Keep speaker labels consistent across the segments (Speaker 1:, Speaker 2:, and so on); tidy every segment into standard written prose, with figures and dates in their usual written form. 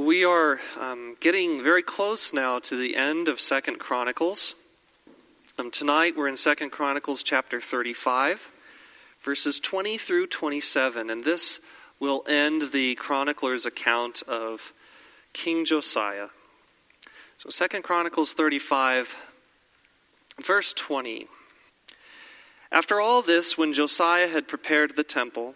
Speaker 1: We are getting very close now to the end of 2 Chronicles. Tonight we're in 2 Chronicles chapter 35, verses 20 through 27, and this will end the chronicler's account of King Josiah. So 2 Chronicles 35, verse 20. After all this, when Josiah had prepared the temple,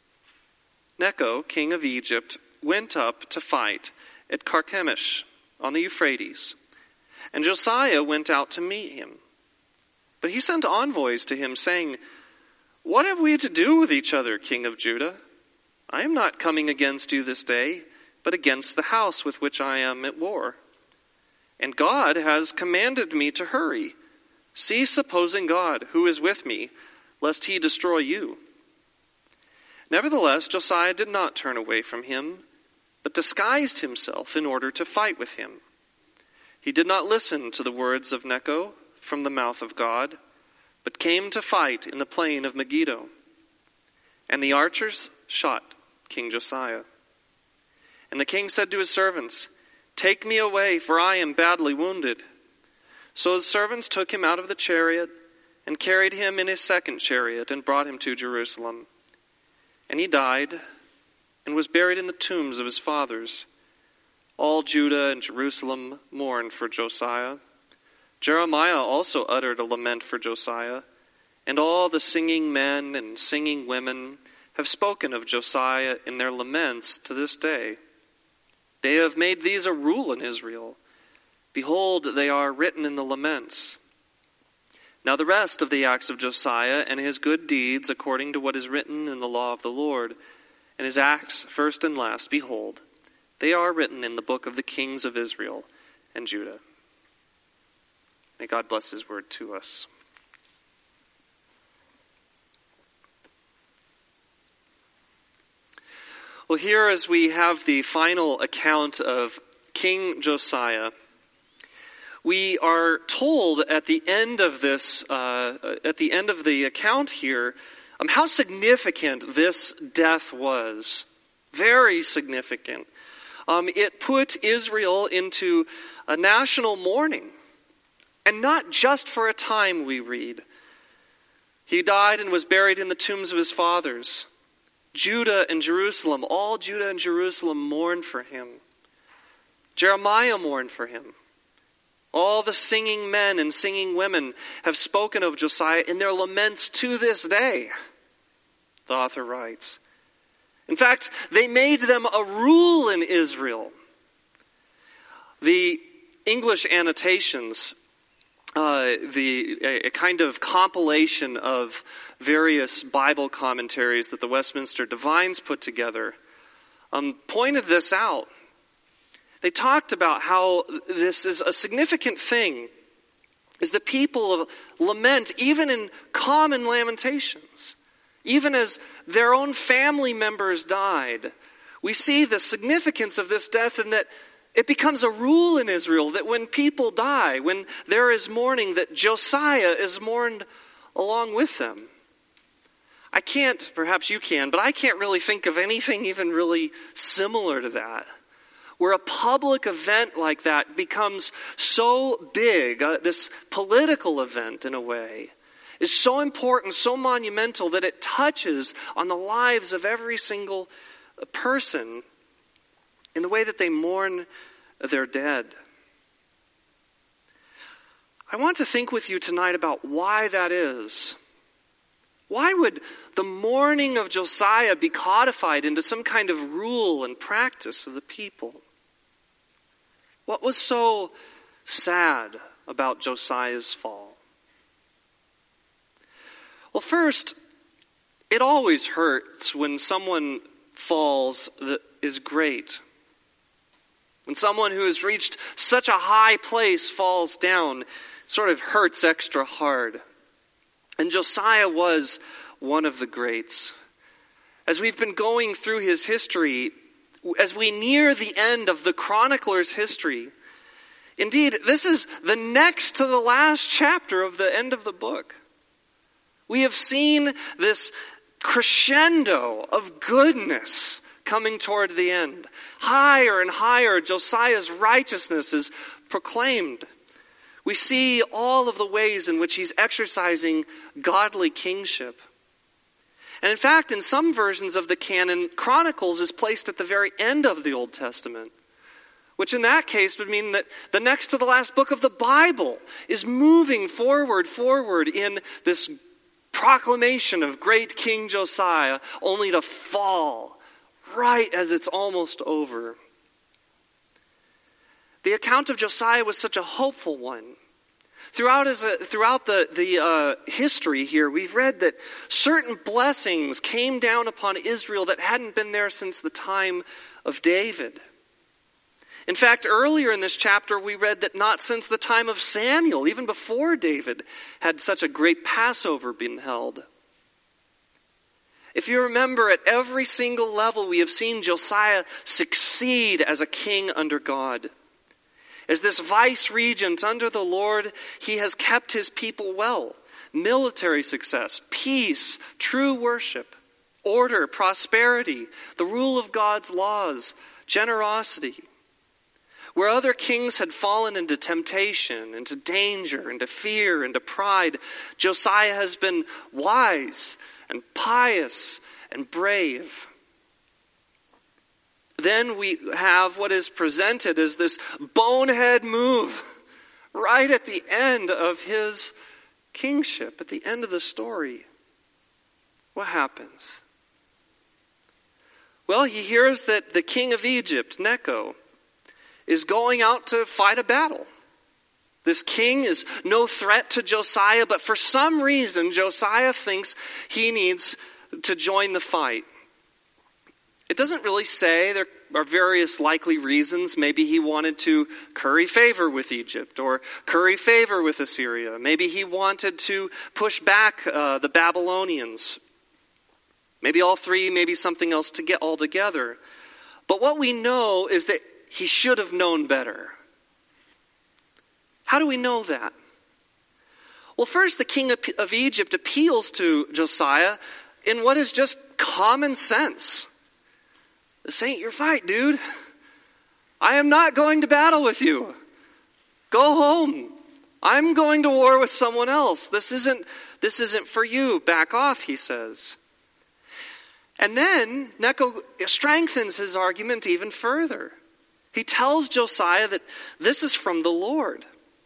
Speaker 1: Necho, king of Egypt, went up to fight at Carchemish on the Euphrates, and Josiah went out to meet him. But he sent envoys to him, saying, "What have we to do with each other, king of Judah? I am not coming against you this day, but against the house with which I am at war. And God has commanded me to hurry. Cease opposing God, who is with me, lest he destroy you." Nevertheless, Josiah did not turn away from him, but disguised himself in order to fight with him. He did not listen to the words of Necho from the mouth of God, but came to fight in the plain of Megiddo. And the archers shot King Josiah. And the king said to his servants, "Take me away, for I am badly wounded." So his servants took him out of the chariot and carried him in his second chariot and brought him to Jerusalem. And he died and was buried in the tombs of his fathers. All Judah and Jerusalem mourned for Josiah. Jeremiah also uttered a lament for Josiah, and all the singing men and singing women have spoken of Josiah in their laments to this day. They have made these a rule in Israel. Behold, they are written in the laments. Now the rest of the acts of Josiah and his good deeds, according to what is written in the law of the Lord, and his acts first and last, behold, they are written in the book of the kings of Israel and Judah. May God bless his word to us. Well, here as we have the final account of King Josiah, we are told at the end of this, at the end of the account here, how significant this death was. Very significant. It put Israel into a national mourning. And not just for a time, we read. He died and was buried in the tombs of his fathers. Judah and Jerusalem, all Judah and Jerusalem mourned for him. Jeremiah mourned for him. All the singing men and singing women have spoken of Josiah in their laments to this day, the author writes. In fact, they made them a rule in Israel. The English annotations, a kind of compilation of various Bible commentaries that the Westminster Divines put together, pointed this out. They talked about how this is a significant thing, is that people lament even in common lamentations. Even as their own family members died, we see the significance of this death in that it becomes a rule in Israel that when people die, when there is mourning, that Josiah is mourned along with them. I can't, perhaps you can, but I can't really think of anything even really similar to that, where a public event like that becomes so big, this political event in a way, is so important, so monumental that it touches on the lives of every single person in the way that they mourn their dead. I want to think with you tonight about why that is. Why would the mourning of Josiah be codified into some kind of rule and practice of the people? What was so sad about Josiah's fall? Well, first, it always hurts when someone falls that is great. When someone who has reached such a high place falls down, it sort of hurts extra hard. And Josiah was one of the greats. As we've been going through his history, as we near the end of the chronicler's history, indeed, this is the next to the last chapter of the end of the book. We have seen this crescendo of goodness coming toward the end. higher and higher, Josiah's righteousness is proclaimed. We see all of the ways in which he's exercising godly kingship. And in fact, in some versions of the canon, Chronicles is placed at the very end of the Old Testament, which in that case would mean that the next to the last book of the Bible is moving forward in this proclamation of great King Josiah, only to fall right as it's almost over. The account of Josiah was such a hopeful one. Throughout the history here, we've read that certain blessings came down upon Israel that hadn't been there since the time of David. In fact, earlier in this chapter, we read that not since the time of Samuel, even before David, had such a great Passover been held. If you remember, at every single level, we have seen Josiah succeed as a king under God. As this vice-regent under the Lord, he has kept his people well. Military success, peace, true worship, order, prosperity, the rule of God's laws, generosity. Where other kings had fallen into temptation, into danger, into fear, into pride, Josiah has been wise and pious and brave. Then we have what is presented as this bonehead move right at the end of his kingship, at the end of the story. What happens? Well, he hears that the king of Egypt, Necho, is going out to fight a battle. This king is no threat to Josiah, but for some reason, Josiah thinks he needs to join the fight. It doesn't really say. There are various likely reasons. Maybe he wanted to curry favor with Egypt or curry favor with Assyria. Maybe he wanted to push back the Babylonians. Maybe all three, maybe something else to get all together. But what we know is that he should have known better. How do we know that? Well, first, the king of Egypt appeals to Josiah in what is just common sense. This ain't your fight, dude. I am not going to battle with you. Go home. I'm going to war with someone else. This isn't for you. Back off, he says. And then Necho strengthens his argument even further. He tells Josiah that this is from the Lord.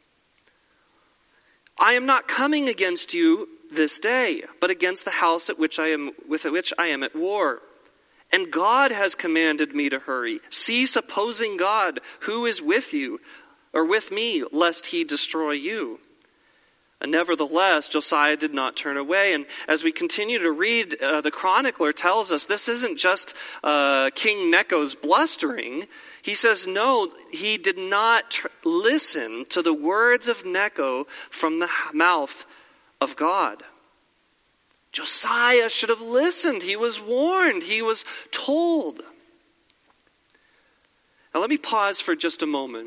Speaker 1: I am not coming against you this day, but against the house with which I am at war. And God has commanded me to hurry. Cease opposing God, who is with you, or with me, lest he destroy you. And nevertheless, Josiah did not turn away. And as we continue to read, the chronicler tells us this isn't just King Necho's blustering. He says, no, he did not listen to the words of Necho from the mouth of God. Josiah should have listened. He was warned. He was told. Now let me pause for just a moment.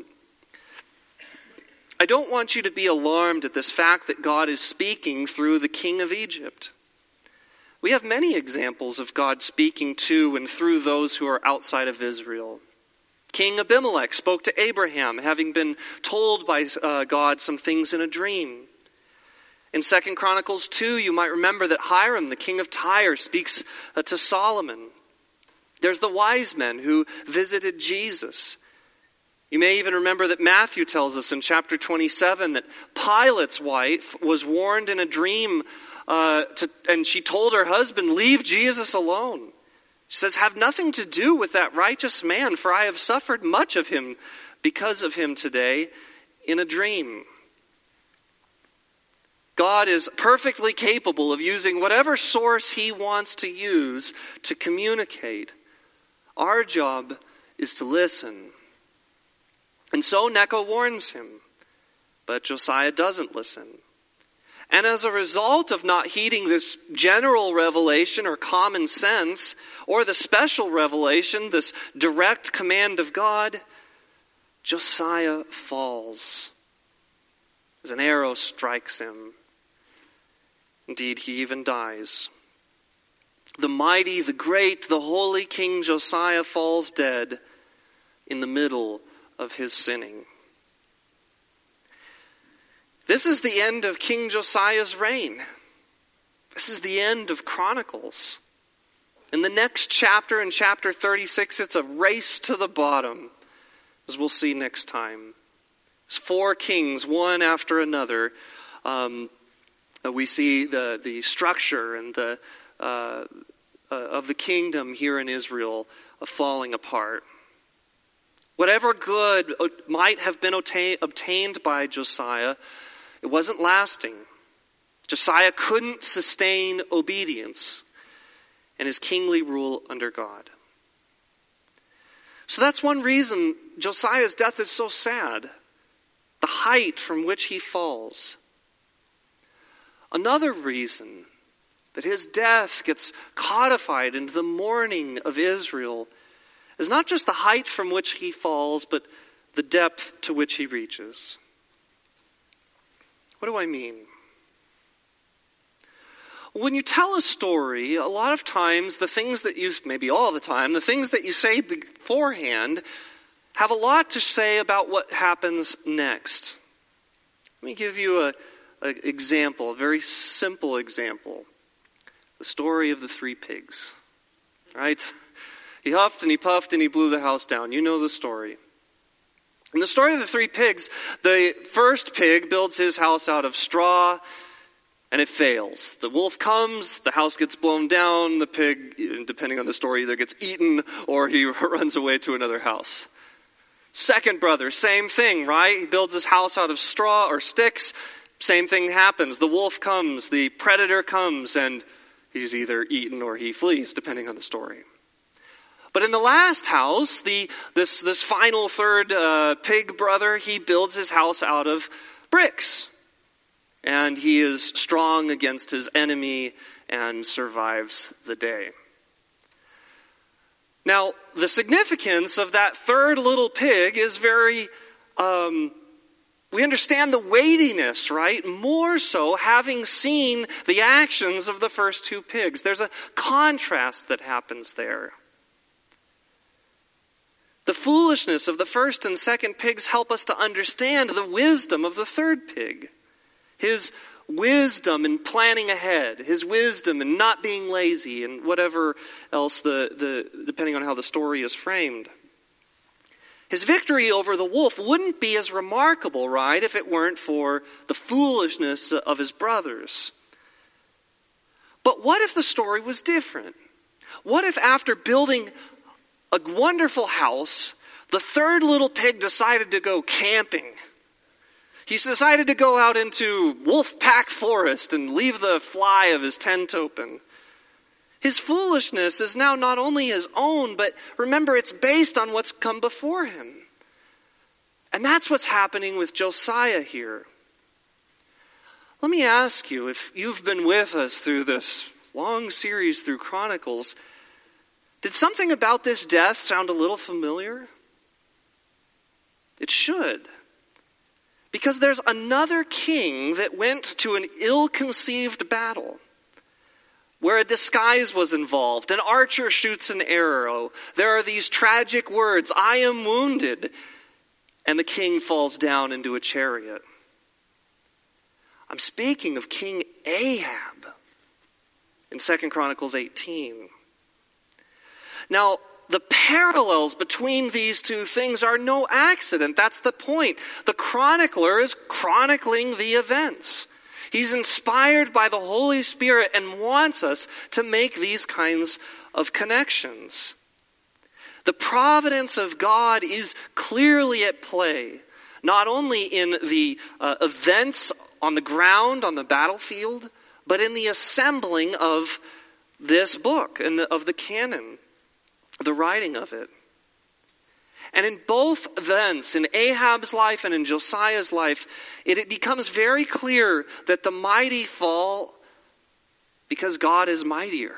Speaker 1: I don't want you to be alarmed at this fact that God is speaking through the king of Egypt. We have many examples of God speaking to and through those who are outside of Israel. King Abimelech spoke to Abraham, having been told by God some things in a dream. In 2 Chronicles 2, you might remember that Hiram, the king of Tyre, speaks to Solomon. There's the wise men who visited Jesus. You may even remember that Matthew tells us in chapter 27 that Pilate's wife was warned in a dream, and she told her husband, leave Jesus alone. She says, have nothing to do with that righteous man, for I have suffered much of him because of him today in a dream. God is perfectly capable of using whatever source he wants to use to communicate. Our job is to listen. And so Necho warns him, but Josiah doesn't listen. And as a result of not heeding this general revelation or common sense, or the special revelation, this direct command of God, Josiah falls as an arrow strikes him. Indeed, he even dies. The mighty, the great, the holy King Josiah falls dead in the middle of his sinning. This is the end of King Josiah's reign. This is the end of Chronicles. In the next chapter, in chapter 36, it's a race to the bottom, as we'll see next time. It's 4 kings, one after another. We see the structure and of the kingdom here in Israel falling apart. Whatever good might have been obtained by Josiah, it wasn't lasting. Josiah couldn't sustain obedience and his kingly rule under God. So that's one reason Josiah's death is so sad. The height from which he falls. Another reason that his death gets codified into the mourning of Israel is not just the height from which he falls, but the depth to which he reaches. What do I mean? When you tell a story, a lot of times the things that you, maybe all the time, the things that you say beforehand have a lot to say about what happens next. Let me give you an example, a very simple example. The story of the 3 pigs. Right? He huffed and he puffed and he blew the house down. You know the story. In the story of the 3 pigs, the first pig builds his house out of straw and it fails. The wolf comes, the house gets blown down, the pig, depending on the story, either gets eaten or he runs away to another house. Second brother, same thing, right? He builds his house out of straw or sticks. Same thing happens. The wolf comes, the predator comes, and he's either eaten or he flees, depending on the story. But in the last house, this final third pig brother, he builds his house out of bricks. And he is strong against his enemy and survives the day. Now, the significance of that third little pig is very, we understand the weightiness, right? More so having seen the actions of the first 2 pigs. There's a contrast that happens there. The foolishness of the first and second pigs help us to understand the wisdom of the third pig. His wisdom in planning ahead, his wisdom in not being lazy, and whatever else depending on how the story is framed. His victory over the wolf wouldn't be as remarkable, right, if it weren't for the foolishness of his brothers. But what if the story was different? What if after building a wonderful house, the third little pig decided to go camping? He's decided to go out into wolf pack forest and leave the fly of his tent open. His foolishness is now not only his own, but remember, it's based on what's come before him. And that's what's happening with Josiah here. Let me ask you, if you've been with us through this long series through Chronicles, did something about this death sound a little familiar? It should. Because there's another king that went to an ill-conceived battle where a disguise was involved. An archer shoots an arrow. There are these tragic words, "I am wounded," and the king falls down into a chariot. I'm speaking of King Ahab in 2 Chronicles 18. Now, the parallels between these two things are no accident. That's the point. The chronicler is chronicling the events. He's inspired by the Holy Spirit and wants us to make these kinds of connections. The providence of God is clearly at play, not only in the events on the ground, on the battlefield, but in the assembling of this book and of the canon. The writing of it. And in both events, in Ahab's life and in Josiah's life, it becomes very clear that the mighty fall because God is mightier.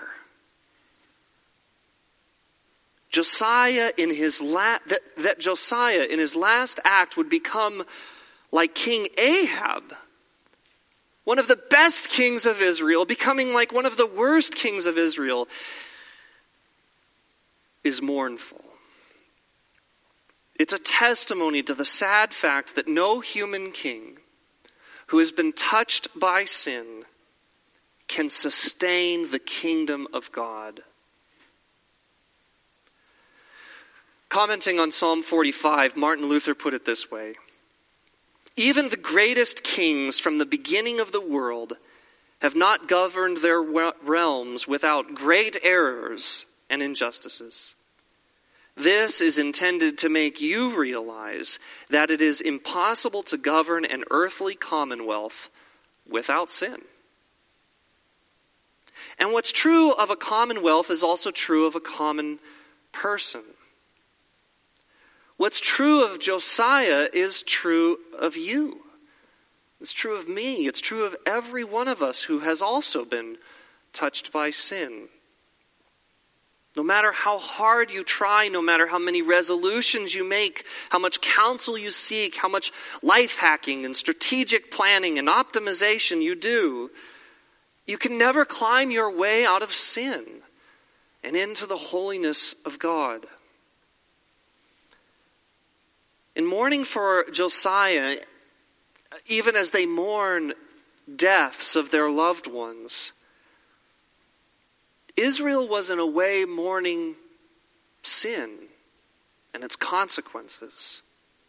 Speaker 1: Josiah in his Josiah in his last act would become like King Ahab, one of the best kings of Israel, becoming like one of the worst kings of Israel, is mournful. It's a testimony to the sad fact that no human king who has been touched by sin can sustain the kingdom of God. Commenting on Psalm 45, Martin Luther put it this way: even the greatest kings from the beginning of the world have not governed their realms without great errors and injustices. This is intended to make you realize that it is impossible to govern an earthly commonwealth without sin. And what's true of a commonwealth is also true of a common person. What's true of Josiah is true of you. It's true of me. It's true of every one of us who has also been touched by sin. No matter how hard you try, no matter how many resolutions you make, how much counsel you seek, how much life hacking and strategic planning and optimization you do, you can never climb your way out of sin and into the holiness of God. In mourning for Josiah, even as they mourn deaths of their loved ones, Israel was in a way mourning sin and its consequences.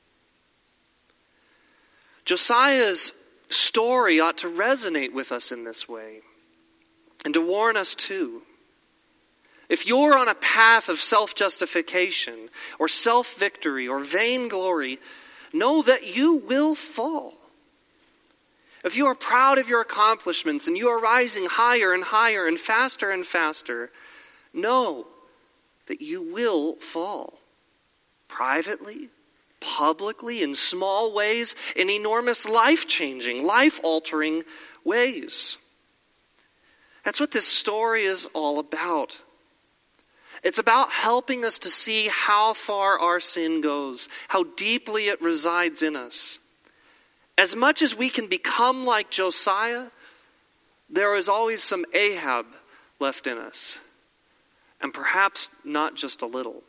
Speaker 1: Josiah's story ought to resonate with us in this way and to warn us too. If you're on a path of self-justification or self-victory or vainglory, know that you will fall. If you are proud of your accomplishments and you are rising higher and higher and faster, know that you will fall. Privately, publicly, in small ways, in enormous life-changing, life-altering ways. That's what this story is all about. It's about helping us to see how far our sin goes, how deeply it resides in us. As much as we can become like Josiah, there is always some Ahab left in us. And perhaps not just a little.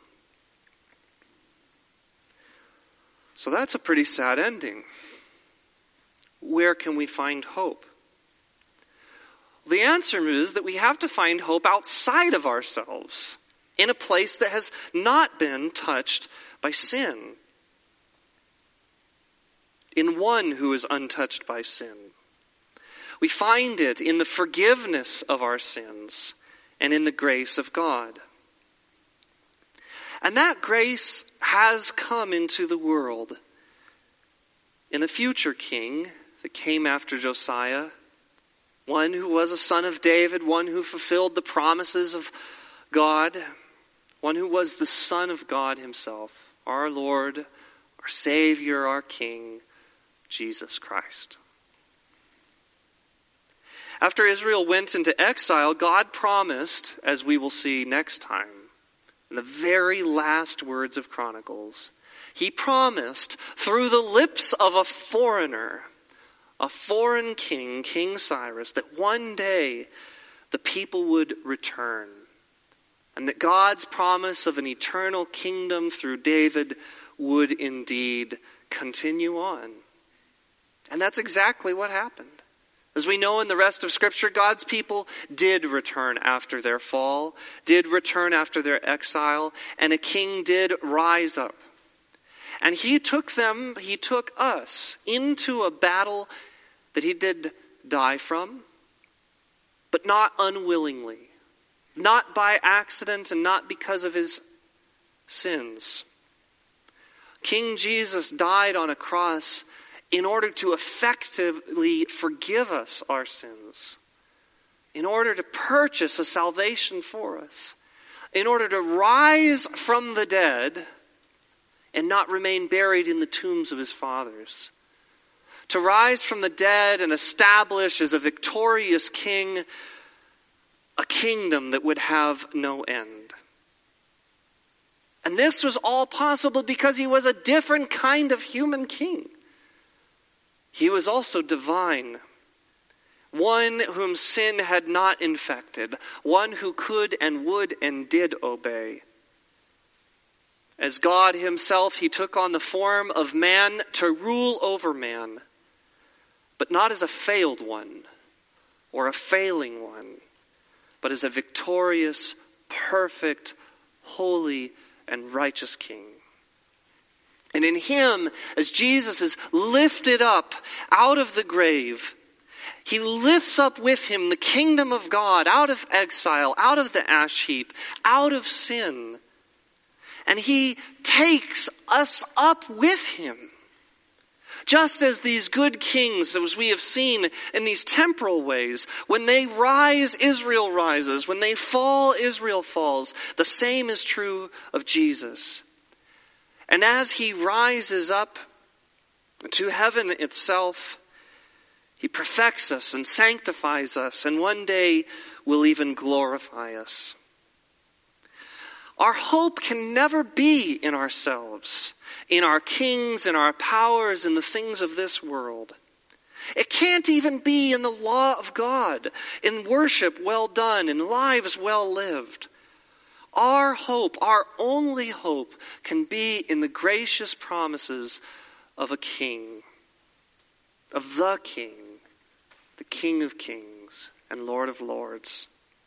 Speaker 1: So that's a pretty sad ending. Where can we find hope? The answer is that we have to find hope outside of ourselves, in a place that has not been touched by sin. In one who is untouched by sin. We find it in the forgiveness of our sins and in the grace of God. And that grace has come into the world in a future king that came after Josiah, one who was a son of David, one who fulfilled the promises of God, one who was the Son of God himself, our Lord, our Savior, our King, Jesus Christ. After Israel went into exile, God promised, as we will see next time, in the very last words of Chronicles, he promised through the lips of a foreigner, a foreign king, King Cyrus, that one day the people would return. And that God's promise of an eternal kingdom through David would indeed continue on. And that's exactly what happened. As we know in the rest of Scripture, God's people did return after their fall, did return after their exile, and a king did rise up. And he took us into a battle that he did die from, but not unwillingly. Not by accident and not because of his sins. King Jesus died on a cross in order to effectively forgive us our sins. In order to purchase a salvation for us. In order to rise from the dead and not remain buried in the tombs of his fathers. To rise from the dead and establish as a victorious king a kingdom that would have no end. And this was all possible because he was a different kind of human king. He was also divine. One whom sin had not infected. One who could and would and did obey. As God himself, he took on the form of man to rule over man, but not as a failed one or a failing one, but as a victorious, perfect, holy, and righteous king. And in him, as Jesus is lifted up out of the grave, he lifts up with him the kingdom of God out of exile, out of the ash heap, out of sin. And he takes us up with him. Just as these good kings, as we have seen in these temporal ways, when they rise, Israel rises. When they fall, Israel falls. The same is true of Jesus. And as he rises up to heaven itself, he perfects us and sanctifies us, and one day will even glorify us. Our hope can never be in ourselves, in our kings, in our powers, in the things of this world. It can't even be in the law of God, in worship well done, in lives well lived. Our hope, our only hope, can be in the gracious promises of a king, of the King of Kings and Lord of Lords.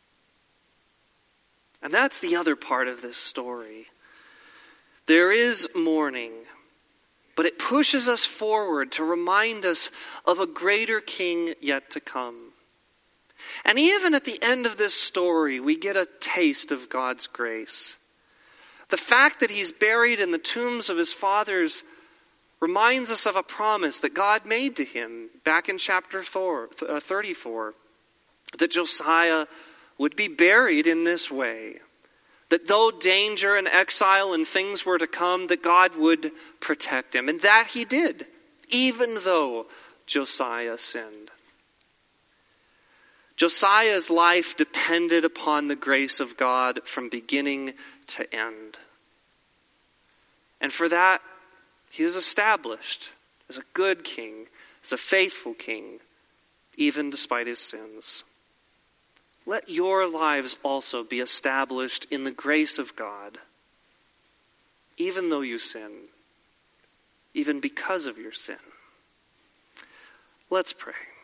Speaker 1: And that's the other part of this story. There is mourning, but it pushes us forward to remind us of a greater king yet to come. And even at the end of this story, we get a taste of God's grace. The fact that he's buried in the tombs of his fathers reminds us of a promise that God made to him back in chapter 34, that Josiah would be buried in this way, that though danger and exile and things were to come, that God would protect him. And that he did, even though Josiah sinned. Josiah's life depended upon the grace of God from beginning to end. And for that, he is established as a good king, as a faithful king, even despite his sins. Let your lives also be established in the grace of God, even though you sin, even because of your sin. Let's pray.